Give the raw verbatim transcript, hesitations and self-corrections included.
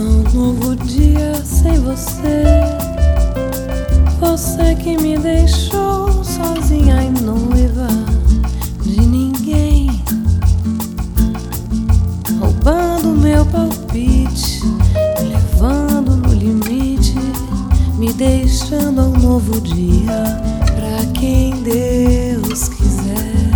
Começa um novo dia sem você. Você que me deixou sozinha e noiva de ninguém, roubando meu palpite, me levando no limite, me deixando um novo dia pra quem Deus quiser.